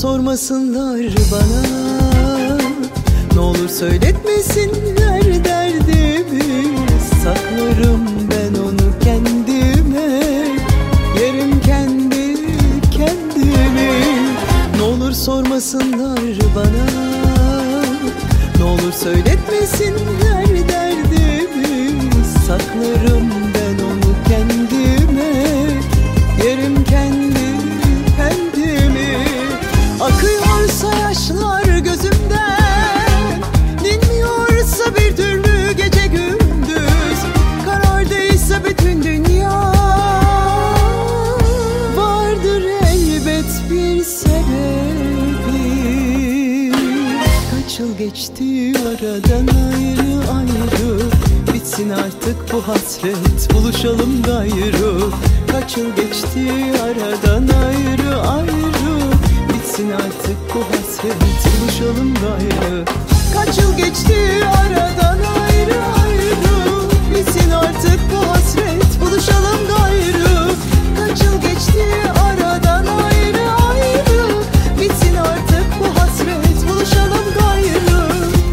sormasınlar bana, ne olur söyletmesinler derdimi. Saklarım ben onu kendime, yerim kendi kendimi. Ne olur sormasınlar bana, ne olur söyletmesinler derdimi. Saklarım ben onu kendime, yerim kendi kendimi. Akıyorsa yaşlar gözümden, dinmiyorsa bir türlü gece gündüz, karardıysa bütün dünya, vardır elbet bir sebebi. Kaç yıl geçti aradan ayrı ayrı, bitsin artık bu hasret, buluşalım gayrı. Kaç yıl geçti aradan ayrı ayrı, bitsin artık bu hasret, buluşalım gayrı. Kaç yıl geçti aradan ayrı ayrı, bitsin artık bu hasret, buluşalım gayrı. Kaç yıl geçti aradan ayrı ayrı, bitsin artık bu hasret, buluşalım gayrı.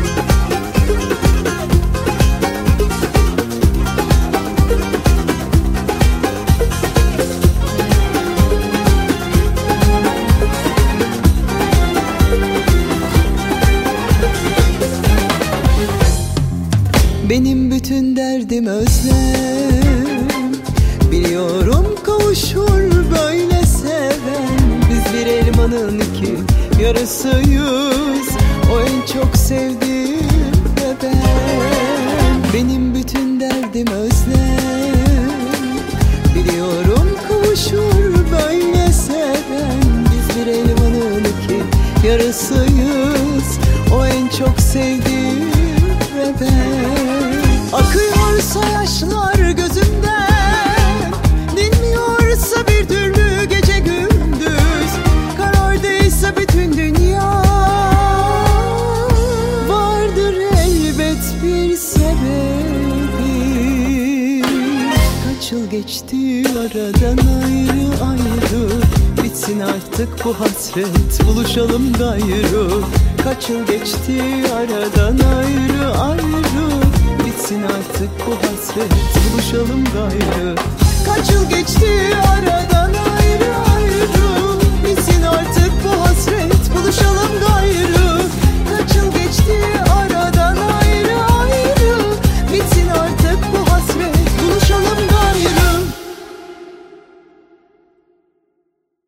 Benim bütün derdim özlem, biliyorum kavuşur böyle seven. Biz bir elmanın iki yarısıyız, o en çok sevdiğim ve ben. Benim bütün derdim özlem, biliyorum kavuşur böyle seven. Biz bir elmanın iki yarısıyız, o en çok sevdiğim ve ben. Akıyorsa yaşlar gözümden, dinmiyorsa bir türlü gece gündüz, karardıysa bütün dünya, vardır elbet bir sebebi. Kaç yıl geçti aradan ayrı ayrı, bitsin artık bu hasret, buluşalım gayrı. Kaç yıl geçti aradan ayrı ayrı, bitsin artık bu hasret, buluşalım gayrı. Kaç yıl geçti aradan ayrı